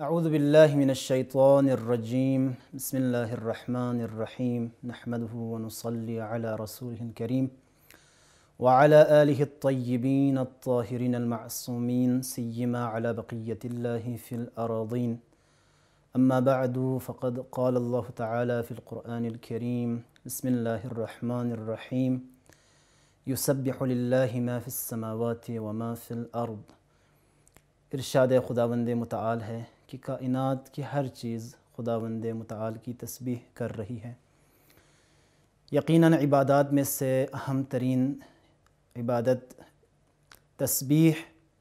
اعوذ باللہ من الشیطان الرجیم بسم اللہ الرحمن الرحیم نحمده ونصلی علی رسوله الکریم وعلى آلہ الطیبین الطاہرین المعصومین سیما علی بقیت اللہ فی الارضین اما بعد فقد قال اللہ تعالی فی القرآن الکریم بسم اللہ الرحمن الرحیم یسبح للہ ما فی السماوات وما فی الارض۔ ارشاد خداوند متعال ہے کہ کائنات کی ہر چیز خداوند متعال کی تسبیح کر رہی ہے۔ یقیناً عبادات میں سے اہم ترین عبادت تسبیح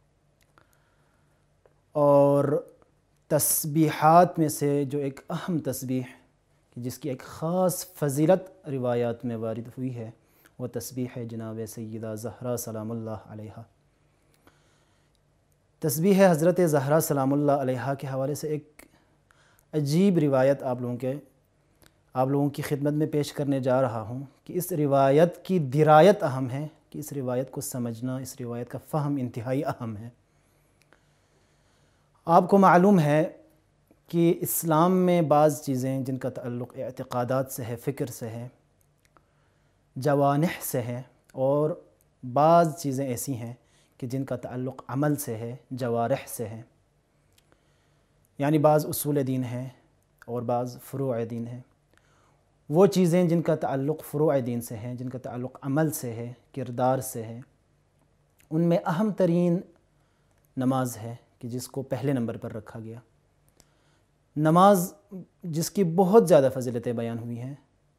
اور تسبیحات میں سے جو ایک اہم تسبیح جس کی ایک خاص فضیلت روایات میں وارد ہوئی ہے وہ تسبیح ہے جناب سیدہ زہرا سلام اللہ علیہا۔ تسبیح حضرت زہرا سلام اللہ علیہا کے حوالے سے ایک عجیب روایت آپ لوگوں کی خدمت میں پیش کرنے جا رہا ہوں کہ اس روایت کی درایت اہم ہے، کہ اس روایت کو سمجھنا، اس روایت کا فہم انتہائی اہم ہے۔ آپ کو معلوم ہے کہ اسلام میں بعض چیزیں جن کا تعلق اعتقادات سے ہے، فکر سے ہے، جوانح سے ہے، اور بعض چیزیں ایسی ہیں کہ جن کا تعلق عمل سے ہے، جوارح سے ہے، یعنی بعض اصول دین ہیں اور بعض فروع دین ہیں۔ وہ چیزیں جن کا تعلق فروع دین سے ہیں، جن کا تعلق عمل سے ہے، کردار سے ہے، ان میں اہم ترین نماز ہے کہ جس کو پہلے نمبر پر رکھا گیا۔ نماز جس کی بہت زیادہ فضیلتیں بیان ہوئی ہیں،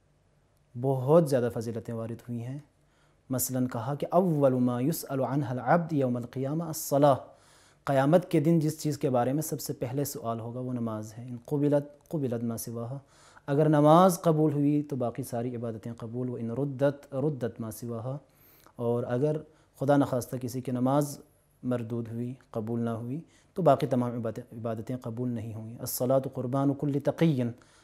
بہت زیادہ فضیلتیں وارد ہوئی ہیں۔ مثلاً کہا کہ اول ما یسأل عنہ العبد یوم القیامہ الصلاۃ، قیامت کے دن جس چیز کے بارے میں سب سے پہلے سوال ہوگا وہ نماز ہے۔ ان قبلت ما سواہا، اگر نماز قبول ہوئی تو باقی ساری عبادتیں قبول، و ان ردت ما سواہا، اور اگر خدا نخواستہ کسی کی نماز مردود ہوئی، قبول نہ ہوئی، تو باقی تمام عبادتیں قبول نہیں ہوں گی۔ الصلاۃ قربان کل تقی،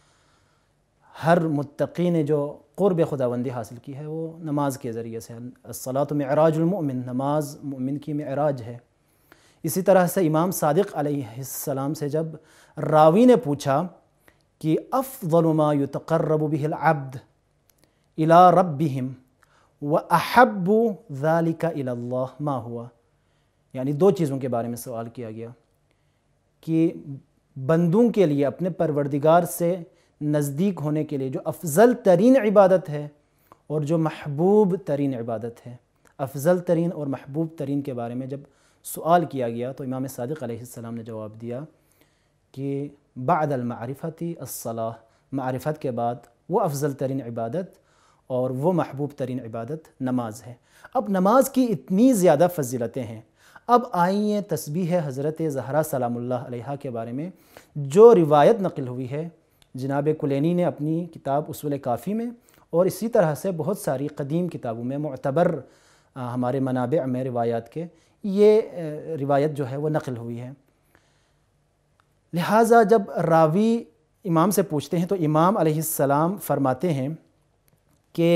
ہر متقی نے جو قرب خداوندی حاصل کی ہے وہ نماز کے ذریعے سے۔ الصلاۃ معراج المؤمن، نماز مومن کی معراج ہے۔ اسی طرح سے امام صادق علیہ السلام سے جب راوی نے پوچھا کہ افضل ما یتقرب به العبد الى ربهم واحب ذلك الى اللہ ما ہوا، یعنی دو چیزوں کے بارے میں سوال کیا گیا کہ بندوں کے لیے اپنے پروردگار سے نزدیک ہونے کے لیے جو افضل ترین عبادت ہے اور جو محبوب ترین عبادت ہے، افضل ترین اور محبوب ترین کے بارے میں جب سوال کیا گیا تو امام صادق علیہ السلام نے جواب دیا کہ بعد المعرفۃ الصلاۃ، معرفت کے بعد وہ افضل ترین عبادت اور وہ محبوب ترین عبادت نماز ہے۔ اب نماز کی اتنی زیادہ فضیلتیں ہیں، اب آئیے تسبیح حضرت زہرا سلام اللہ علیہا کے بارے میں جو روایت نقل ہوئی ہے جناب کلینی نے اپنی کتاب اصول کافی میں، اور اسی طرح سے بہت ساری قدیم کتابوں میں معتبر ہمارے منابع میں روایات کے یہ روایت جو ہے وہ نقل ہوئی ہے۔ لہٰذا جب راوی امام سے پوچھتے ہیں تو امام علیہ السلام فرماتے ہیں کہ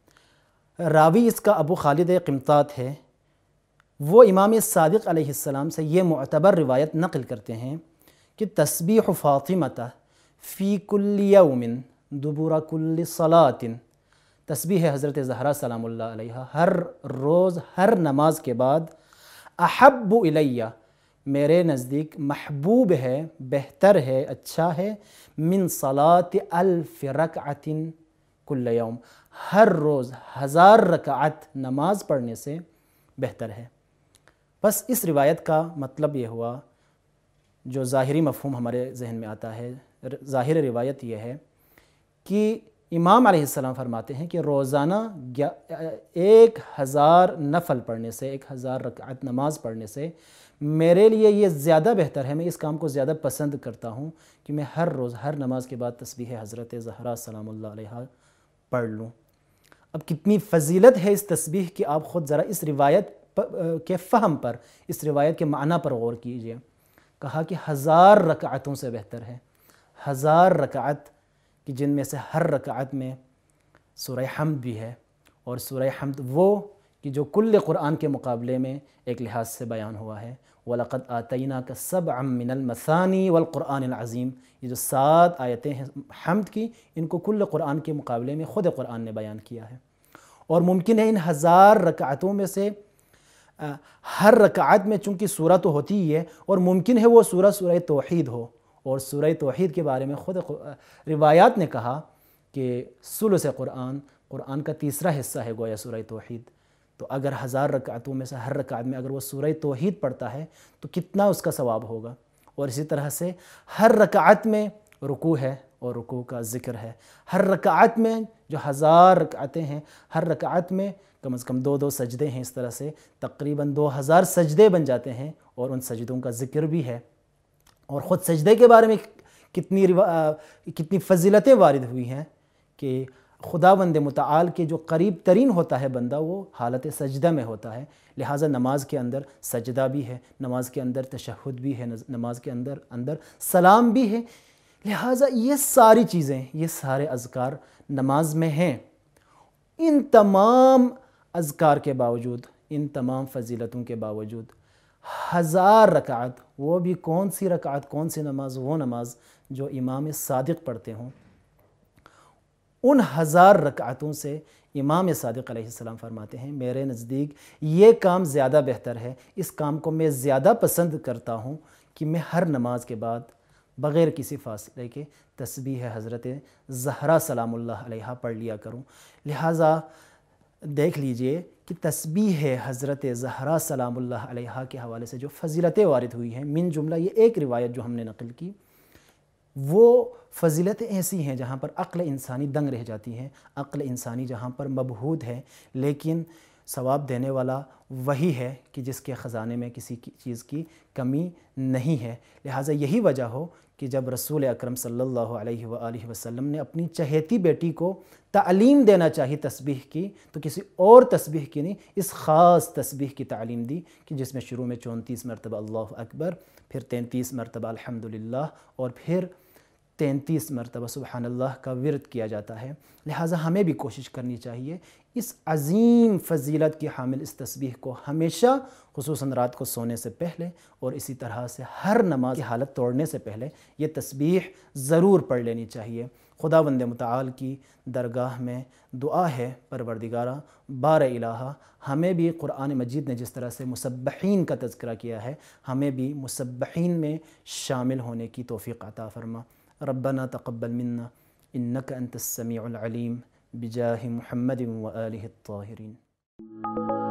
راوی اس کا ابو خالد قمطات ہے، وہ امام صادق علیہ السلام سے یہ معتبر روایت نقل کرتے ہیں کہ تسبیح فاطمہ فی کل یوم دبر کل صلاۃ، تسبیح حضرت زہرا سلام اللہ علیہا ہر روز ہر نماز کے بعد احب الیہ، میرے نزدیک محبوب ہے، بہتر ہے، اچھا ہے، من صلاۃ الف رکعۃ کل یوم، ہر روز 1000 رکعت نماز پڑھنے سے بہتر ہے۔ بس اس روایت کا مطلب یہ ہوا، جو ظاہری مفہوم ہمارے ذہن میں آتا ہے، ظاہر روایت یہ ہے کہ امام علیہ السلام فرماتے ہیں کہ روزانہ 1000 نفل پڑھنے سے، 1000 رکعت نماز پڑھنے سے میرے لیے یہ زیادہ بہتر ہے، میں اس کام کو زیادہ پسند کرتا ہوں کہ میں ہر روز ہر نماز کے بعد تسبیح حضرت زہرا سلام اللہ علیہا پڑھ لوں۔ اب کتنی فضیلت ہے اس تسبیح کی، آپ خود ذرا اس روایت کے فہم پر، اس روایت کے معنی پر غور کیجئے۔ کہا کہ 1000 رکعتوں سے بہتر ہے، 1000 رکعت کہ جن میں سے ہر رکعت میں سورہ حمد بھی ہے، اور سورہ حمد وہ کہ جو کل قرآن کے مقابلے میں ایک لحاظ سے بیان ہوا ہے۔ وَلَقَدْ آتَيْنَاكَ سَبْعًا مِّنَ الْمَثَانِي وَالْقُرْآنِ الْعَظِيمِ، یہ جو 7 آیتیں ہیں حمد کی، ان کو کل قرآن کے مقابلے میں خود قرآن نے بیان کیا ہے۔ اور ممکن ہے ان 1000 رکعتوں میں سے ہر رکعت میں چونکہ سورہ تو ہوتی ہی ہے، اور ممکن ہے وہ سورہ توحید ہو، اور سورہ توحید کے بارے میں خود روایات نے کہا کہ ثلث قرآن کا تیسرا حصہ ہے گویا سورہ توحید۔ تو اگر 1000 رکعتوں میں سے ہر رکعت میں اگر وہ سورہ توحید پڑھتا ہے تو کتنا اس کا ثواب ہوگا۔ اور اسی طرح سے ہر رکعت میں رکوع ہے اور رکوع کا ذکر ہے، ہر رکعت میں جو 1000 رکعتیں ہیں ہر رکعت میں کم از کم 2 سجدے ہیں، اس طرح سے تقریباً 2000 سجدے بن جاتے ہیں، اور ان سجدوں کا ذکر بھی ہے۔ اور خود سجدے کے بارے میں کتنی فضیلتیں وارد ہوئی ہیں کہ خداوند متعال کے جو قریب ترین ہوتا ہے بندہ وہ حالت سجدہ میں ہوتا ہے، لہٰذا نماز کے اندر سجدہ بھی ہے، نماز کے اندر تشہد بھی ہے، نماز کے اندر سلام بھی ہے، لہٰذا یہ ساری چیزیں، یہ سارے اذکار نماز میں ہیں۔ ان تمام اذکار کے باوجود، ان تمام فضیلتوں کے باوجود 1000 رکعت، وہ بھی کون سی رکعت، کون سی نماز، وہ نماز جو امام صادق پڑھتے ہوں، ان 1000 رکعتوں سے امام صادق علیہ السلام فرماتے ہیں میرے نزدیک یہ کام زیادہ بہتر ہے، اس کام کو میں زیادہ پسند کرتا ہوں کہ میں ہر نماز کے بعد بغیر کسی فاصلے کے تسبیح حضرت زہرا سلام اللہ علیہا پڑھ لیا کروں۔ لہٰذا دیکھ لیجئے کہ تسبیح حضرت زہرا سلام اللہ علیہا کے حوالے سے جو فضیلتیں وارد ہوئی ہیں، من جملہ یہ ایک روایت جو ہم نے نقل کی، وہ فضیلتیں ایسی ہیں جہاں پر عقل انسانی دنگ رہ جاتی ہے، عقل انسانی جہاں پر مبہوت ہے، لیکن ثواب دینے والا وہی ہے کہ جس کے خزانے میں کسی چیز کی کمی نہیں ہے۔ لہٰذا یہی وجہ ہو کہ جب رسول اکرم صلی اللہ علیہ وآلہ وسلم نے اپنی چہیتی بیٹی کو تعلیم دینا چاہی تسبیح کی، تو کسی اور تسبیح کی نہیں، اس خاص تسبیح کی تعلیم دی کہ جس میں شروع میں 34 مرتبہ اللہ اکبر، پھر 33 مرتبہ الحمدللہ، اور پھر 33 مرتبہ سبحان اللہ کا ورد کیا جاتا ہے۔ لہٰذا ہمیں بھی کوشش کرنی چاہیے اس عظیم فضیلت کی حامل اس تسبیح کو ہمیشہ، خصوصاً رات کو سونے سے پہلے، اور اسی طرح سے ہر نماز کی حالت توڑنے سے پہلے یہ تسبیح ضرور پڑھ لینی چاہیے۔ خداوند متعال کی درگاہ میں دعا ہے، پروردگارہ بار الہ، ہمیں بھی قرآن مجید نے جس طرح سے مسبحین کا تذکرہ کیا ہے، ہمیں بھی مسبحین میں شامل ہونے کی توفیق عطا فرما۔ ربنا تقبل منا انك انت السميع العليم بجاه محمد وآله الطاهرين۔